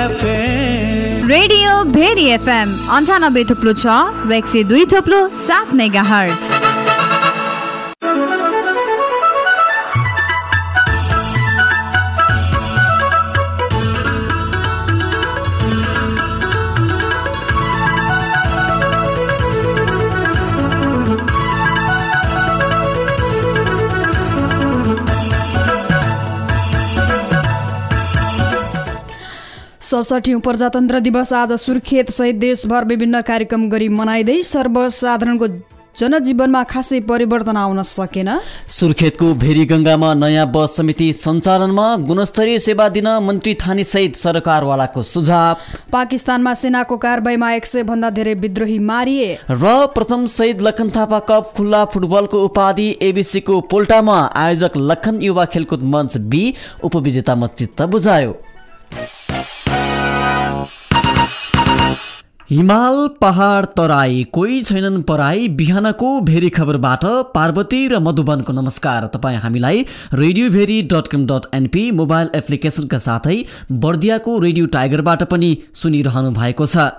Radio very FM 98.6 र 102.7 megahertz. सडसठीौं प्रजातन्त्र दिवस आज सुर्खेत सहित देशभर विभिन्न कार्यक्रम गरी मनाइँदै सर्वसाधारणको जनजीवनमा खासै परिवर्तन आउन सकेन। सुर्खेतको भेरीगंगामा नयाँ बस समिति सञ्चालनमा गुणस्तरीय सेवा दिन मन्त्री थानी सहित सरकारवालाको सुझाव। पाकिस्तानमा सेनाको कारबाहीमा 100 भन्दा धेरै विद्रोही मारिए र प्रथम शहीद लखन थापा कप खुल्ला फुटबलको उपाधि एबिसीको पोल्टामा आयोजक लखन युवा खेलकुद मञ्च बी उपविजेतामा चित्त बुझायो। हिमाल पहाड तराई कोही छैनन् पराई बिहानको भेरी खबरबाट पार्वती र मधुबनको नमस्कार। तपाईँ हामीलाई radioveri.com.np मोबाइल एप्लिकेसनका साथै बर्दियाको रेडियो टाइगरबाट पनि सुनिरहनु भएको छ।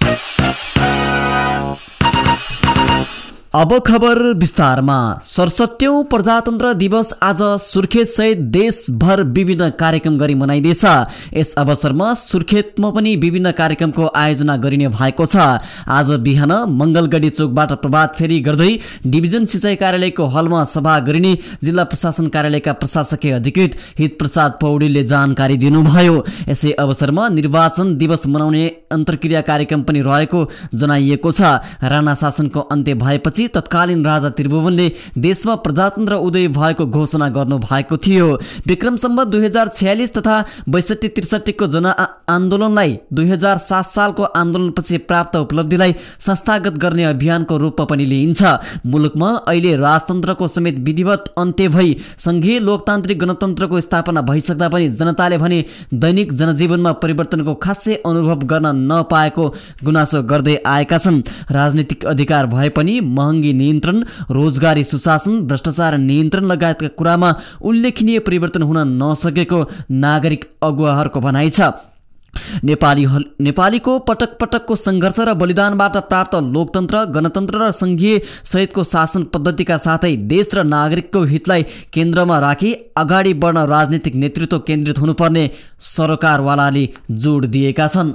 अब खबर विस्तारमा। 67औं प्रजातन्त्र दिवस आज सुर्खेत सहित देशभर विभिन्न कार्यक्रम गरी मनाइँदैछ। यस अवसरमा सुर्खेतमा पनि विभिन्न कार्यक्रमको आयोजना गरिने भएको छ। आज बिहान मंगलगढी चोकबाट प्रभात फेरी गर्दै डिभिजन सिंचाई कार्यालयको हलमा सभा गरिने जिल्ला प्रशासन कार्यालयका प्रशासकीय अधिकृत हित प्रसाद पौडेलले जानकारी दिनुभयो। यसै अवसरमा निर्वाचन दिवस मनाउने अन्तर्क्रिया कार्यक्रम पनि रहेको जनाइएको छ। राणा शासनको अन्त्य भएपछि तत्कालीन राजा त्रिभुवनले देशमा प्रजातन्त्र उदय भएको घोषणा गर्नु भएको थियो। विक्रम सम्वत 2046 तथा 62-63 को जनआन्दोलनलाई 2007 सालको आन्दोलनपछि प्राप्त उपलब्धिलाई संस्थागत गर्ने अभियानको रूपमा पनि लिइन्छ। मुलुकमा अहिले राजतन्त्रको समेत विधिवत अन्त्य भई संघीय लोकतान्त्रिक गणतन्त्रको स्थापना भइसक्दा पनि जनताले भने दैनिक जनजीवनमा परिवर्तनको खासै अनुभव गर्न नपाएको गुनासो गर्दै आएका छन्। राजनीतिक अधिकार भए पनि महँगी नियन्त्रण, रोजगारी सुशासन, भ्रष्टाचार नियन्त्रण लगायतका कुरामा उल्लेखनीय परिवर्तन हुन नसकेको नागरिक अगुवाहरूको भनाइ छ। नेपालीको पटक पटकको सङ्घर्ष र बलिदानबाट प्राप्त लोकतन्त्र, गणतन्त्र र संघीय सहितको शासन पद्धतिका साथै देश र नागरिकको हितलाई केन्द्रमा राखी अगाडि बढ्न राजनीतिक नेतृत्व केन्द्रित हुनुपर्ने सरकारवालाले जोड दिएका छन्।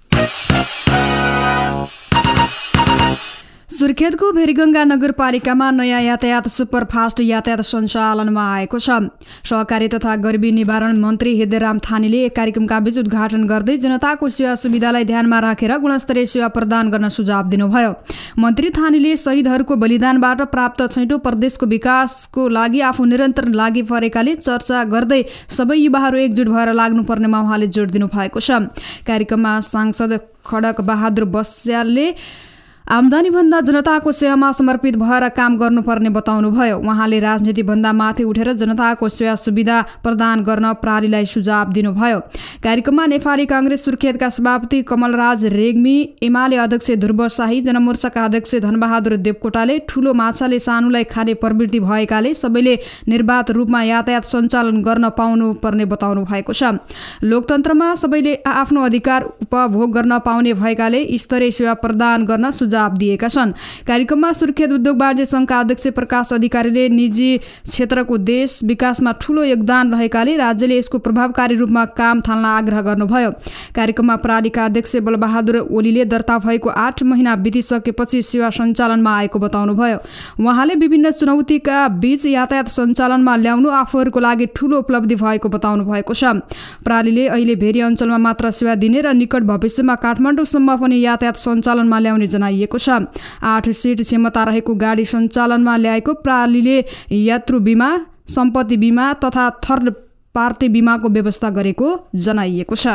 सुर्खेतको भेरीगंगा नगरपालिकामा नयाँ यातायात सुपरफास्ट यातायात सञ्चालनमा आएको छ। सहकारी तथा गरिबी निवारण मन्त्री हृदयराम थानीले एक कार्यक्रमका बीच उद्घाटन गर्दै जनताको सेवा सुविधालाई ध्यानमा राखेर गुणस्तरीय सेवा प्रदान गर्न सुझाव दिनुभयो। मन्त्री थानीले शहीदहरूको बलिदानबाट प्राप्त छैटौं प्रदेशको विकासको लागि आफू निरन्तर लागि परेकाले चर्चा गर्दै सबै युवाहरू एकजुट भएर लाग्नुपर्नेमा उहाँले जोड दिनुभएको छ। कार्यक्रममा सांसद खडक बहादुर बस्यालले आमदानीभन्दा जनताको सेवामा समर्पित भएर काम गर्नुपर्ने बताउनुभयो। उहाँले राजनीतिभन्दा माथि उठेर जनताको सेवा सुविधा प्रदान गर्न प्रहरीलाई सुझाव दिनुभयो। कार्यक्रममा नेपाली कांग्रेस सुर्खेतका सभापति कमलराज रेग्मी, एमाले अध्यक्ष ध्रुव शाही, जनमोर्चाका अध्यक्ष धनबहादुर देवकोटाले ठूलो माछाले सानुलाई खाने प्रवृत्ति भएकाले सबैले निर्वाध रूपमा यातायात सञ्चालन गर्न पाउनुपर्ने बताउनु भएको छ। लोकतन्त्रमा सबैले आफ्नो अधिकार उपभोग गर्न पाउने भएकाले स्तरीय सेवा प्रदान गर्न सुझाव दिएका छन्। कार्यक्रममा सुर्खेत उद्योग वाणिज्य संघका अध्यक्ष प्रकाश अधिकारीले निजी क्षेत्रको देश विकासमा ठूलो योगदान रहेकाले राज्यले यसको प्रभावकारी रूपमा काम थाल्न आग्रह गर्नुभयो। कार्यक्रममा प्रहरीका अध्यक्ष बलबहादुर ओलीले दर्ता भएको 8 महिना बितिसकेपछि सेवा सञ्चालनमा आएको बताउनुभयो। उहाँले विभिन्न चुनौतीका बीच यातायात सञ्चालनमा ल्याउनु आफूहरूको लागि ठूलो उपलब्धि भएको बताउनु भएको छ। प्रहरीले अहिले भेरी अञ्चलमा मात्र सेवा दिने र निकट भविष्यमा काठमाडौँसम्म पनि यातायात सञ्चालनमा ल्याउने जनाइएको छ। 8 सीट क्षमता रहेको गाडी सञ्चालनमा ल्याएको प्रहरीले यात्रु बीमा, सम्पत्ति बीमा तथा थर्ड पार्टी बीमाको व्यवस्था गरेको जनाइएको छ।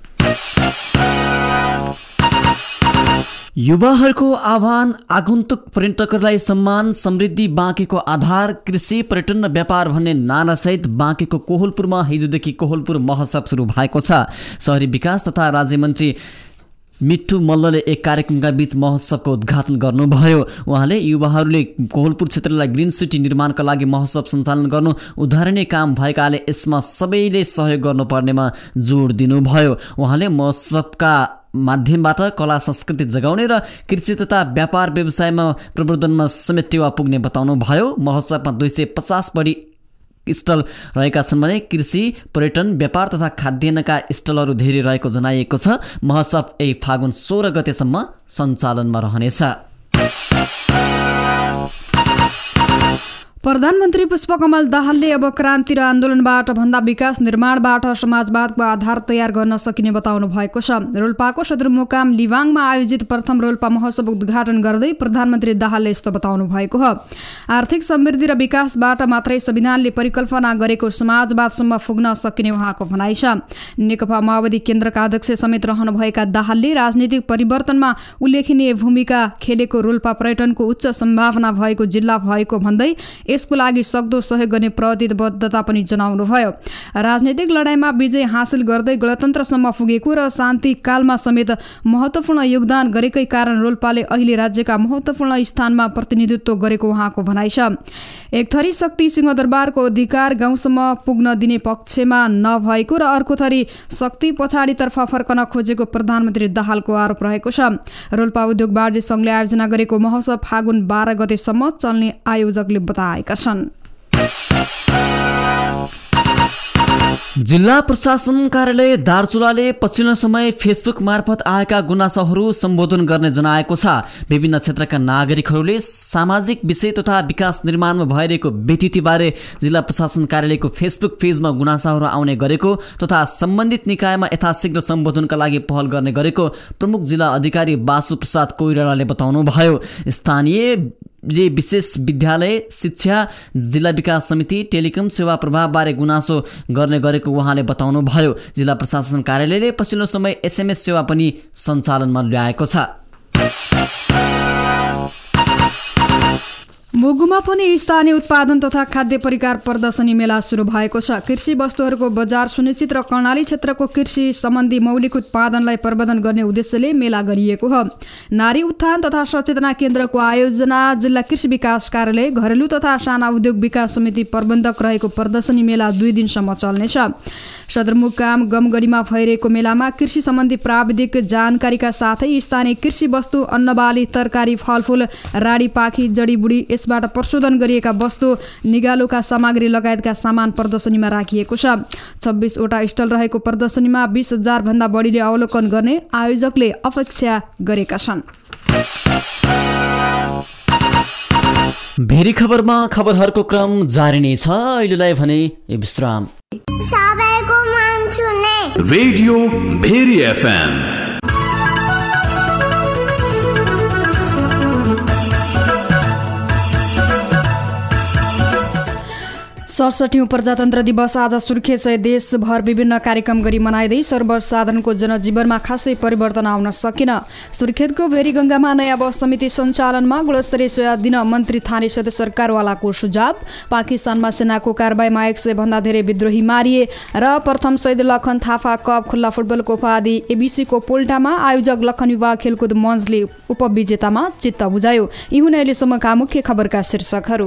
युवाहरूको आह्वान, आगन्तुक पर्यटकहरूलाई सम्मान, समृद्धि बाँकेको आधार, कृषि, पर्यटन र व्यापार भन्ने नारासहित बाँकेको कोहलपुरमा हिजोदेखि कोहलपुर महोत्सव सुरु भएको छ। शहरी विकास तथा राज्य मन्त्री मिठु मल्लले एक कार्यक्रमका बीच महोत्सवको उद्घाटन गर्नुभयो। उहाँले युवाहरूले कोहलपुर क्षेत्रलाई ग्रिन सिटी निर्माणका लागि महोत्सव सञ्चालन गर्नु उदाहरणीय काम भएकाले यसमा सबैले सहयोग गर्नुपर्नेमा जोड दिनुभयो। उहाँले महोत्सवका माध्यमबाट कला संस्कृति जगाउने र कृषि तथा व्यापार व्यवसायमा प्रवर्धनमा समेत टेवा पुग्ने बताउनुभयो। महोत्सवमा 250 बढी स्टल रहेका छन् भने कृषि, पर्यटन, व्यापार तथा खाद्यान्नका स्टलहरू धेरै रहेको जनाइएको छ। महोत्सव यही फागुन 16 गतेसम्म सञ्चालनमा रहनेछ। प्रधानमन्त्री पुष्पकमल दाहालले अब क्रान्ति र आन्दोलनबाट भन्दा विकास निर्माणबाट समाजवादको आधार तयार गर्न सकिने बताउनु भएको छ। रोल्पाको सदरमुकाम लिवाङमा आयोजित प्रथम रोल्पा महोत्सव उद्घाटन गर्दै प्रधानमन्त्री दाहालले यस्तो बताउनु भएको हो। आर्थिक समृद्धि र विकासबाट मात्रै संविधानले परिकल्पना गरेको समाजवादसम्म पुग्न सकिने उहाँको भनाइ छ। नेकपा माओवादी केन्द्रका अध्यक्ष समेत रहनुभएका दाहालले राजनीतिक परिवर्तनमा उल्लेखनीय भूमिका खेलेको रोल्पा पर्यटनको उच्च सम्भावना भएको जिल्ला भएको भन्दै यसको लागि सक्दो सहयोग गर्ने प्रतिबद्धता पनि जनाउनुभयो। राजनीतिक लडाईँमा विजय हासिल गर्दै गणतन्त्रसम्म पुगेको र शान्तिकालमा समेत महत्त्वपूर्ण योगदान गरेकै कारण रोल्पाले अहिले राज्यका महत्त्वपूर्ण स्थानमा प्रतिनिधित्व गरेको उहाँको भनाइ छ। एक थरी शक्ति सिंहदरबारको अधिकार गाउँसम्म पुग्न दिने पक्षमा नभएको र अर्को थरी शक्ति पछाडितर्फ फर्कन खोजेको प्रधानमन्त्री दाहालको आरोप रहेको छ। रोल्पा उद्योग वाणिज्य सङ्घले आयोजना गरेको महोत्सव फागुन 12 गतेसम्म चल्ने आयोजकले बताए। जिल्ला प्रशासन कार्यालय दार्चुलाले पछिल्लो समय फेसबुक मार्फत आएका गुनासोहरू सम्बोधन गर्ने जनाएको छ। विभिन्न क्षेत्रका नागरिकहरूले सामाजिक विषय तथा विकास निर्माणमा भइरहेको व्यतिथिबारे जिल्ला प्रशासन कार्यालयको फेसबुक पेजमा गुनासोहरू आउने गरेको तथा सम्बन्धित निकायमा यथाशीघ्र सम्बोधनका लागि पहल गर्ने गरेको प्रमुख जिल्ला अधिकारी बासु प्रसाद कोइरालाले बताउनुभयो। स्थानीय विशेष विद्यालय, शिक्षा, जिल्ला विकास समिति, टेलिकम सेवा प्रभावबारे गुनासो गर्ने गरेको उहाँले बताउनुभयो। जिल्ला प्रशासन कार्यालयले पछिल्लो समय SMS सेवा पनि सञ्चालनमा ल्याएको छ। मुगुमा पनि स्थानीय उत्पादन तथा खाद्य परिकार प्रदर्शनी मेला सुरु भएको छ। कृषि वस्तुहरूको बजार सुनिश्चित र कर्णाली क्षेत्रको कृषि सम्बन्धी मौलिक उत्पादनलाई प्रवर्धन गर्ने उद्देश्यले मेला गरिएको हो। नारी उत्थान तथा सचेतना केन्द्रको आयोजना जिल्ला कृषि विकास कार्यालय, घरेलु तथा साना उद्योग विकास समिति प्रबन्धक रहेको प्रदर्शनी मेला 2 दिनसम्म चल्नेछ। सदरमुकाम गमगढीमा भइरहेको मेलामा कृषि सम्बन्धी प्राविधिक जानकारीका साथै स्थानीय कृषि वस्तु, अन्नबाली, तरकारी, फलफूल, राडी पाखी, जडीबुडी, यसबाट प्रशोधन गरिएका वस्तु, निगालोका सामग्री लगायतका सामान प्रदर्शनीमा राखिएको छ। 26 वटा स्टल रहेको प्रदर्शनीमा 20,000 भन्दा बढीले अवलोकन गर्ने आयोजकले अपेक्षा गरेका छन्। भेरी खबरमा खबरहरूको क्रम जारी नै छ। अहिलेलाई भने विश्राम। सबैको मन सुने रेडियो भेरी FM। सडसठीौं प्रजातन्त्र दिवस आज सुर्खेत सहित देशभर विभिन्न कार्यक्रम गरी मनाइँदै सर्वसाधारणको जनजीवनमा खासै परिवर्तन आउन सकेन। सुर्खेतको भेरीगंगामा नयाँ बस समिति सञ्चालनमा गुणस्तरीय सेवा दिन मन्त्री थानी सदस्य सरकारवालाको सुझाव। पाकिस्तानमा सेनाको कारबाहीमा 100 भन्दा धेरै विद्रोही मारिए र प्रथम शहीद लखन थापा कप खुल्ला फुटबलको उपाधि एबिसीको पोल्टामा आयोजक लखन युवा खेलकुद मञ्चले उपविजेतामा चित्त बुझायो। यी हुन् अहिलेसम्मका मुख्य खबरका शीर्षकहरू।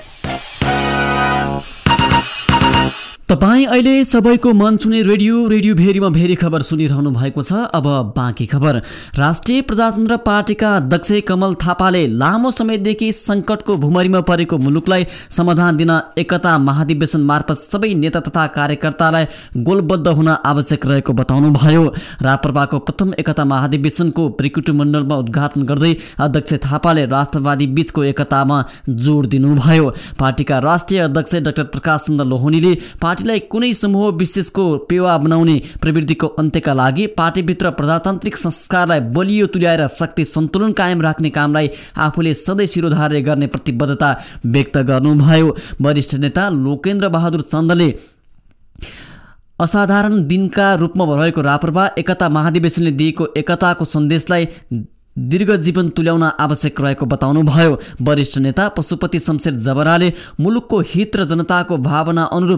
तपाईँ अहिले सबैको मन छुने रेडियो भेरीमा भेरी खबर सुनिरहनु भएको छ। अब बाँकी खबर। राष्ट्रिय प्रजातन्त्र पार्टीका अध्यक्ष कमल थापाले लामो समयदेखि सङ्कटको भुमरीमा परेको मुलुकलाई समाधान दिन एकता महाधिवेशन मार्फत सबै नेता तथा कार्यकर्तालाई गोलबद्ध हुन आवश्यक रहेको बताउनुभयो। राप्रपाको प्रथम एकता महाधिवेशनको त्रिकुटी मण्डलमा उद्घाटन गर्दै अध्यक्ष थापाले राष्ट्रवादी बीचको एकतामा जोड दिनुभयो। पार्टीका राष्ट्रिय अध्यक्ष डाक्टर प्रकाश चन्द्र लोहनीले पार्टीलाई कुनै समूह विशेषको पेवा बनाउने प्रवृत्तिको अन्त्यका लागि पार्टीभित्र प्रजातान्त्रिक संस्कारलाई बलियो तुल्याएर शक्ति सन्तुलन कायम राख्ने कामलाई आफूले सधैँ शिरोधार्य गर्ने प्रतिबद्धता व्यक्त गर्नुभयो। वरिष्ठ नेता लोकेन्द्र बहादुर चन्दले असाधारण दिनका रूपमा रहेको राप्रपा एकता महाधिवेशनले दिएको एकताको सन्देशलाई दीर्घ जीवन तुल्याउन आवश्यक रहेको बताउनुभयो। वरिष्ठ नेता पशुपति शमशेर जबराले मुलुकको हित र जनताको भावना अनुरूप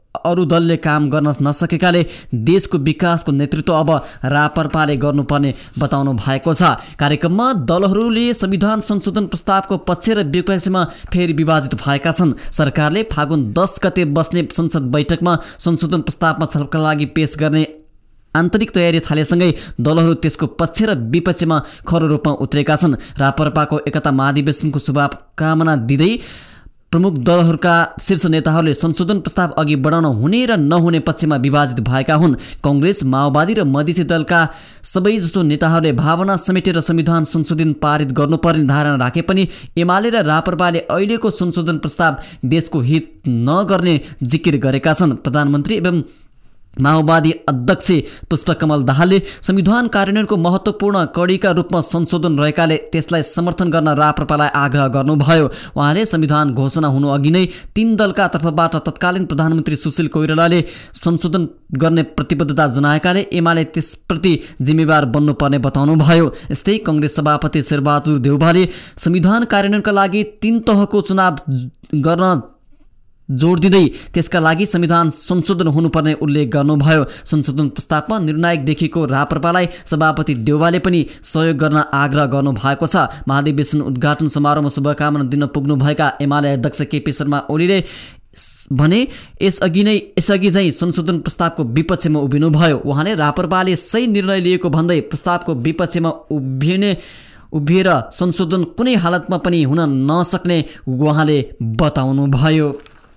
अरू दलले काम गर्न नसकेकाले देशको विकासको नेतृत्व अब रापरपाले गर्नुपर्ने बताउनु भएको छ। कार्यक्रममा दलहरूले संविधान संशोधन प्रस्तावको पक्ष र विपक्षमा फेरि विभाजित भएका छन्। सरकारले फागुन 10 गते बस्ने संसद बैठकमा संशोधन प्रस्तावमा छलफलका लागि पेश गर्ने आन्तरिक तयारी थालेसँगै दलहरू त्यसको पक्ष र विपक्षमा खरो रूपमा उत्रेका छन्। रापरपाको एकता महाधिवेशनको शुभकामना दिँदै प्रमुख दलहरूका शीर्ष नेताहरूले संशोधन प्रस्ताव अघि बढाउन हुने र नहुने पक्षमा विभाजित भएका हुन्। कांग्रेस, माओवादी र मधेसी दलका सबैजसो नेताहरूले भावना समेटेर संविधान संशोधन पारित गर्नुपर्ने धारणा राखे पनि एमाले र रापरपाले अहिलेको संशोधन प्रस्ताव देशको हित नगर्ने जिकिर गरेका छन्। प्रधानमन्त्री एवं माओवादी अध्यक्ष पुष्पकमल दाहालले संविधान कार्यान्वयनको महत्त्वपूर्ण कडीका रूपमा संशोधन रहेकाले त्यसलाई समर्थन गर्न राप्रपालाई आग्रह गर्नुभयो। उहाँले संविधान घोषणा हुनु अघि नै 3 दलका तर्फबाट तत्कालीन प्रधानमन्त्री सुशील कोइरालाले संशोधन गर्ने प्रतिबद्धता जनाएकाले एमाले त्यसप्रति जिम्मेवार बन्नुपर्ने बताउनुभयो। यस्तै कांग्रेस सभापति शेरबहादुर देउवाले संविधान कार्यान्वयनका लागि 3 तहको चुनाव गर्न जोड दिँदै त्यसका लागि संविधान संशोधन हुनुपर्ने उल्लेख गर्नुभयो। संशोधन प्रस्तावमा निर्णायक देखिएको राप्रपालाई सभापति देउवाले पनि सहयोग गर्न आग्रह गर्नुभएको छ। महाधिवेशन उद्घाटन समारोहमा शुभकामना दिन पुग्नुभएका एमाले अध्यक्ष केपी शर्मा ओलीले भने यसअघि चाहिँ संशोधन प्रस्तावको विपक्षमा उभिनुभयो। उहाँले राप्रपाले सही निर्णय लिएको भन्दै प्रस्तावको विपक्षमा उभिएर संशोधन कुनै हालतमा पनि हुन नसक्ने उहाँले बताउनुभयो।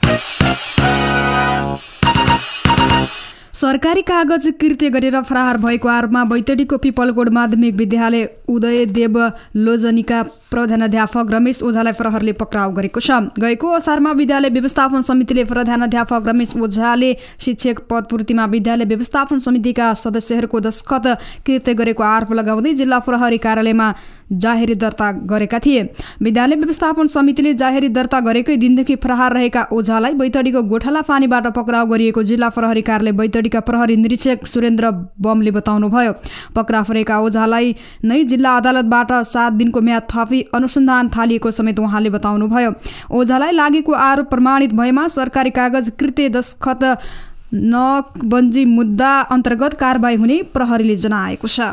सरकारी कागज कृत्य गरेर फरार भएको आरोपमा बैतडीको पिपलकोट माध्यमिक विद्यालय उदय देव लोजनीका प्रधानाध्यापक रमेश ओझालाई प्रहरले पक्राउ गरेको छ। गएको असारमा विद्यालय व्यवस्थापन समितिले प्रधानाध्यापक रमेश ओझाले शिक्षक पदपूर्तिमा विद्यालय व्यवस्थापन समितिका सदस्यहरूको दस्तखत कृत्य गरेको आरोप लगाउँदै जिल्ला प्रहरी कार्यालयमा जाहेरी दर्ता गरेका थिए। विद्यालय व्यवस्थापन समितिले जाहेरी दर्ता गरेकै दिनदेखि फरार रहेका ओझालाई बैतडीको गोठाला पानीबाट पक्राउ गरिएको जिल्ला प्रहरी कार्यालय बैतडीका प्रहरी निरीक्षक सुरेन्द्र बमले बताउनुभयो। पक्राउ परेका ओझालाई नै जिल्ला अदालतबाट 7 दिनको म्याद थपी अनुसन्धान थालिएको समेत उहाँले बताउनुभयो। ओझालाई लागेको आरोप प्रमाणित भएमा सरकारी कागज कृत्य दस्तखत नबन्जी मुद्दा अन्तर्गत कारबाही हुने प्रहरीले जनाएको छ।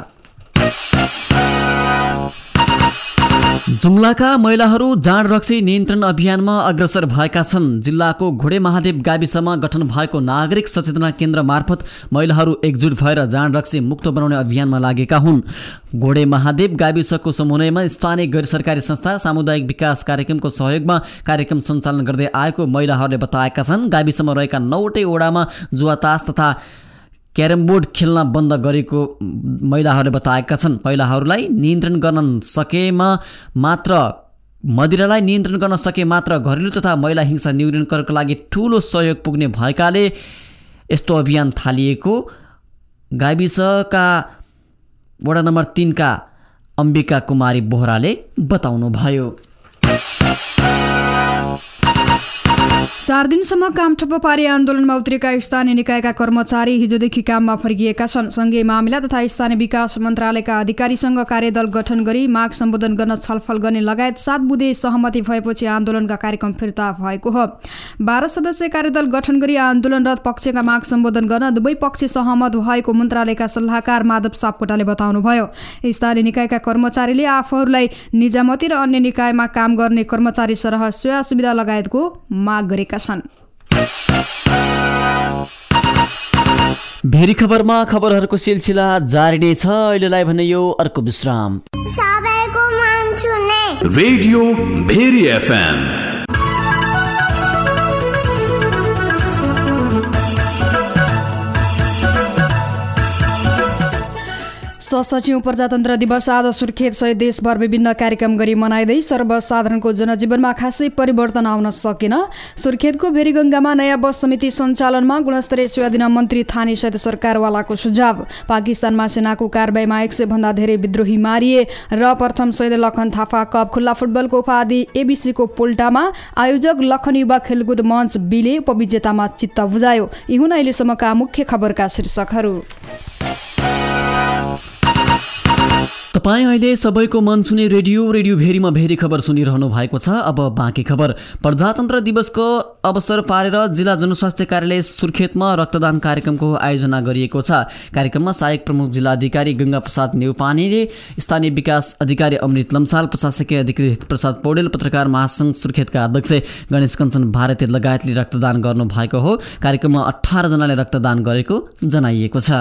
जुम्लाका महिलाहरू जाँड रक्सी नियन्त्रण अभियानमा अग्रसर भएका छन्। जिल्लाको घोडे महादेव गाविसमा गठन भएको नागरिक सचेतना केन्द्र मार्फत महिलाहरू एकजुट भएर जाँड रक्सी मुक्त बनाउने अभियानमा लागेका हुन्। घोडे महादेव गाविसको समन्वयमा स्थानीय गैर सरकारी संस्था सामुदायिक विकास कार्यक्रमको सहयोगमा कार्यक्रम सञ्चालन गर्दै आएको महिलाहरूले बताएका छन्। गाविसमा रहेका 9वटै ओडामा जुवातास तथा क्यारम बोर्ड खेल्न बन्द गरेको महिलाहरूले बताएका छन्। महिलाहरूलाई नियन्त्रण गर्न सकेमा मात्र मदिरालाई नियन्त्रण गर्न सके मात्र घरेलु तथा महिला हिंसा न्यूनीकरणका लागि ठूलो सहयोग पुग्ने भएकाले यस्तो अभियान थालिएको गाविसका वडा नम्बर 3 का अम्बिका कुमारी बोहराले बताउनुभयो। 4 दिनसम्म काम ठप्प पारी आन्दोलनमा उत्रेका स्थानीय निकायका कर्मचारी हिजोदेखि काममा फर्किएका छन्। संघीय मामिला तथा स्थानीय विकास मन्त्रालयका अधिकारीसँग कार्यदल गठन गरी माग सम्बोधन गर्न छलफल गर्ने लगायत 7 बुँदे सहमति भएपछि आन्दोलनका कार्यक्रम फिर्ता भएको हो। 12 सदस्यीय कार्यदल गठन गरी आन्दोलनरत पक्षका माग सम्बोधन गर्न दुवै पक्ष सहमत भएको मन्त्रालयका सल्लाहकार माधव सापकोटाले बताउनुभयो। स्थानीय निकायका कर्मचारीले आफूहरूलाई निजामती र अन्य निकायमा काम गर्ने कर्मचारी सरह सेवा सुविधा लगायतको माग गरेका छन्। भेरी खबरमा खबरहरूको सिलसिला जारी नै छ। अहिलेलाई भने यो अर्को विश्राम। सबैको मन छुने रेडियो भेरी एफएम। सशठीऔं प्रजातन्त्र दिवस आज सुर्खेत सहित देशभर विभिन्न कार्यक्रम गरी मनाइँदै सर्वसाधारणको जनजीवनमा खासै परिवर्तन आउन सकेन। सुर्खेतको भेरीगंगामा नयाँ बस समिति सञ्चालनमा गुणस्तरीय सेवा दिन मन्त्री थानी सहित सरकारवालाको सुझाव। पाकिस्तानमा सेनाको कारबाहीमा 100 भन्दा धेरै विद्रोही मारिए र प्रथम शहीद लखन थापा कप खुल्ला फुटबलको उपाधि एबीसीको पोल्टामा आयोजक लखन युवा खेलकुद मञ्च बिले उपविजेतामा चित्त बुझायो। यी हुन् अहिलेसम्मका मुख्य खबरका शीर्षकहरू। तपाईँ अहिले सबैको मन सुने रेडियो भेरीमा भेरी खबर सुनिरहनु भएको छ। अब बाँकी खबर। प्रजातन्त्र दिवसको अवसर पारेर जिल्ला जनस्वास्थ्य कार्यालय सुर्खेतमा रक्तदान कार्यक्रमको आयोजना गरिएको छ। कार्यक्रममा सहायक प्रमुख जिल्लाधिकारी गंगा प्रसाद नेउपानेले, स्थानीय विकास अधिकारी अमृत लम्साल, प्रशासकीय अधिकारी प्रसाद पौडेल, पत्रकार महासंघ सुर्खेतका अध्यक्ष गणेश कञ्चन भारती लगायतले रक्तदान गर्नु भएको हो। कार्यक्रममा 18 जनाले रक्तदान गरेको जनाइएको छ।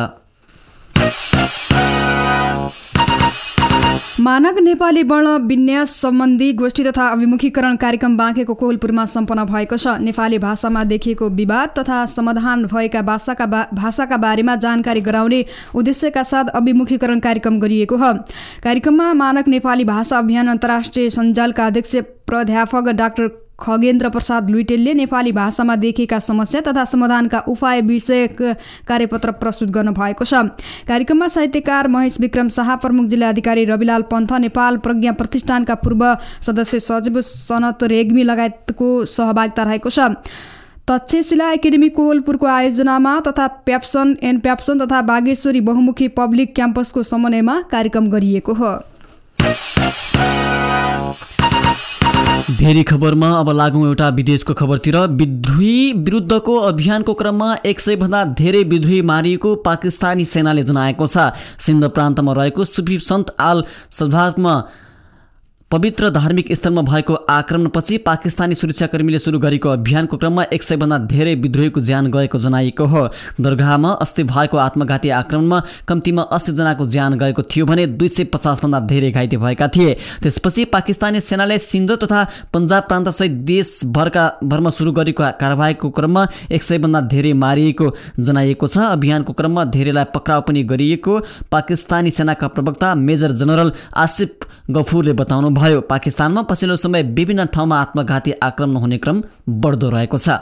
मानक नेपाली वर्ण विन्यास सम्बन्धी गोष्ठी तथा अभिमुखीकरण कार्यक्रम बाँकेको कोहलपुरमा सम्पन्न भएको छ। नेपाली भाषामा देखिएको विवाद तथा समाधान भएका भाषाका बारेमा जानकारी गराउने उद्देश्यका साथ अभिमुखीकरण कार्यक्रम गरिएको हो। कार्यक्रममा मानक नेपाली भाषा अभियान अन्तर्राष्ट्रिय सञ्जालका अध्यक्ष प्राध्यापक डाक्टर खगेन्द्र प्रसाद लुइटेलले नेपाली भाषामा देखिएका समस्या तथा समाधानका उपाय विषयक कार्यपत्र प्रस्तुत गर्नुभएको छ। कार्यक्रममा साहित्यकार महेश विक्रम शाह, प्रमुख जिल्ला अधिकारी रविलाल पन्थ, नेपाल प्रज्ञा प्रतिष्ठानका पूर्व सदस्य सजीव सनत रेग्मी लगायतको सहभागिता रहेको छ। तक्षशिला एकाडेमी कोहलपुरको आयोजनामा तथा प्याप्सन एन्ड प्याप्सन तथा बागेश्वरी बहुमुखी पब्लिक क्याम्पसको समन्वयमा कार्यक्रम गरिएको हो। भेरी खबरमा अब लागौँ एउटा विदेशको खबरतिर। विद्रोही विरुद्धको अभियानको क्रममा 100 भन्दा धेरै विद्रोही मारिएको पाकिस्तानी सेनाले जनाएको छ। सिन्ध प्रान्तमा रहेको सुफी सन्त आल सदातमा पवित्र धार्मिक स्थलमा भएको आक्रमणपछि पाकिस्तानी सुरक्षाकर्मीले सुरु गरेको अभियानको क्रममा 100 भन्दा धेरै विद्रोहीको ज्यान गएको जनाइएको हो। दरगाहमा अस्ति भएको आत्मघाती आक्रमणमा कम्तीमा 80 जनाको ज्यान गएको थियो भने 250 भन्दा धेरै घाइते भएका थिए। त्यसपछि पाकिस्तानी सेनाले सिन्ध तथा पन्जाब प्रान्तसहित देशभरमा सुरु गरेको कारबाहीको क्रममा 100 भन्दा धेरै मारिएको जनाइएको छ। अभियानको क्रममा धेरैलाई पक्राउ पनि गरिएको पाकिस्तानी सेनाका प्रवक्ता मेजर जनरल आसिफ गफुरले बताउनु भयो। पाकिस्तानमा पछिल्लो समय विभिन्न ठाउँमा आत्मघाती आक्रमण हुने क्रम बढ्दो रहेको छ।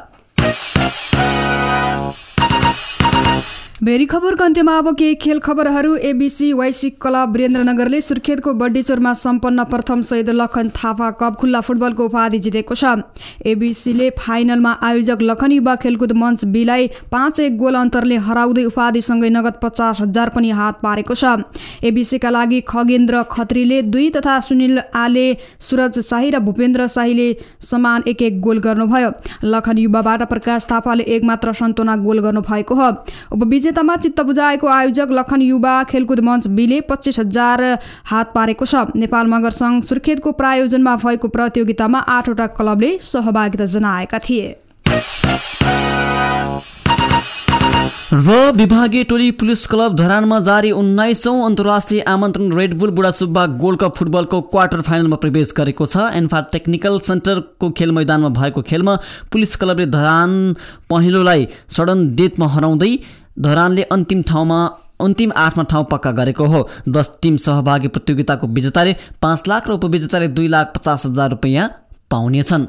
भेरी खबरको अन्त्यमा अब केही खेल खबरहरू। एबीसी वाइसी क्लब वीरेन्द्रनगरले सुर्खेतको बड्डीचोरमा सम्पन्न प्रथम शहीद लखन थापा कप खुल्ला फुटबलको उपाधि जितेको छ। एबीसीले फाइनलमा आयोजक लखन युवा खेलकुद मञ्च बीलाई 5-1 गोल अन्तरले हराउँदै उपाधिसँगै नगद 50,000 पनि हात पारेको छ। एबीसीका लागि खगेन्द्र खत्रीले 2 तथा सुनिल आले, सुरज शाही र भूपेन्द्र शाहीले समान 1-1 गोल गर्नुभयो। लखन युवाबाट प्रकाश थापाले 1 मात्र सन्तोना गोल गर्नुभएको हो। उपविजेतामा चित्त बुझाएको आयोजक लखन युवा खेलकुद मञ्च बीले 25,000 हात पारेको छ। नेपाल मगर सङ्घ सुर्खेतको प्रायोजनमा भएको प्रतियोगितामा 8 वटा क्लबले सहभागिता जनाएका थिए। र विभागीय टोली पुलिस क्लब धरानमा जारी 19औं अन्तर्राष्ट्रिय आमन्त्रण रेडबुल बुढासुब्बा गोल्ड कप फुटबलको क्वार्टर फाइनलमा प्रवेश गरेको छ। एन्फा टेक्निकल सेन्टरको खेल मैदानमा भएको खेलमा पुलिस क्लबले धरान पहिलोलाई सडन डेथमा हराउँदै धरानले अन्तिम 8मा ठाउँ पक्का गरेको हो। 10 टिम सहभागी प्रतियोगिताको विजेताले 5 लाख र उपविजेताले 2,50,000 रुपैयाँ पाउनेछन्।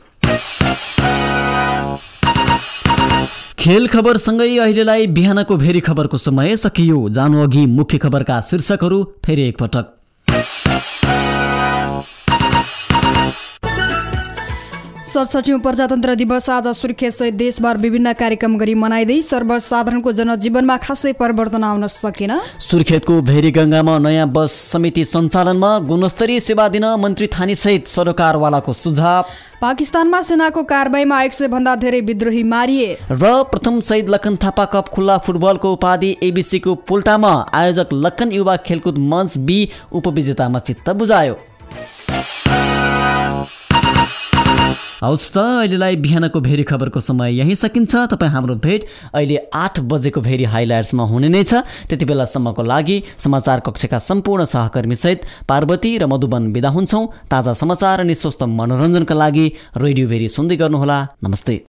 खेल खबरसँगै अहिलेलाई बिहानको भेरी खबरको समय सकियो। जानु अघि मुख्य खबरका शीर्षकहरू फेरि एकपटक। सडसठीऔं प्रजातन्त्र दिवस आज सुर्खेत सहित देशभर विभिन्न कार्यक्रम गरी मनाइँदै सर्वसाधारणको जनजीवनमा खासै परिवर्तन आउन सकेन। सुर्खेतको भेरीगङ्गामा नयाँ बस समिति सञ्चालनमा गुणस्तरीय सेवा दिन मन्त्री थानी सहित सरोकारवालाको सुझाव। पाकिस्तानमा सेनाको कारबाहीमा 100 भन्दा धेरै विद्रोही मारिए। र प्रथम शहीद लखन थापा कप खुल्ला फुटबलको उपाधि एबीसीको पुल्टामा आयोजक लखन युवा खेलकुद मञ्च बी उपविजेतामा चित्त बुझायो। हौस् त अहिलेलाई बिहानको भेरी खबरको समय यही सकिन्छ। तपाईँ हाम्रो भेट अहिले 8 बजेको भेरी हाइलाइट्समा हुने नै छ। त्यति बेलासम्मको लागि समाचार कक्षका सम्पूर्ण सहकर्मीसहित पार्वती र मधुबन बिदा हुन्छौँ। ताजा समाचार अनि स्वस्थ मनोरञ्जनका लागि रेडियो भेरी सुन्दै गर्नुहोला। नमस्ते।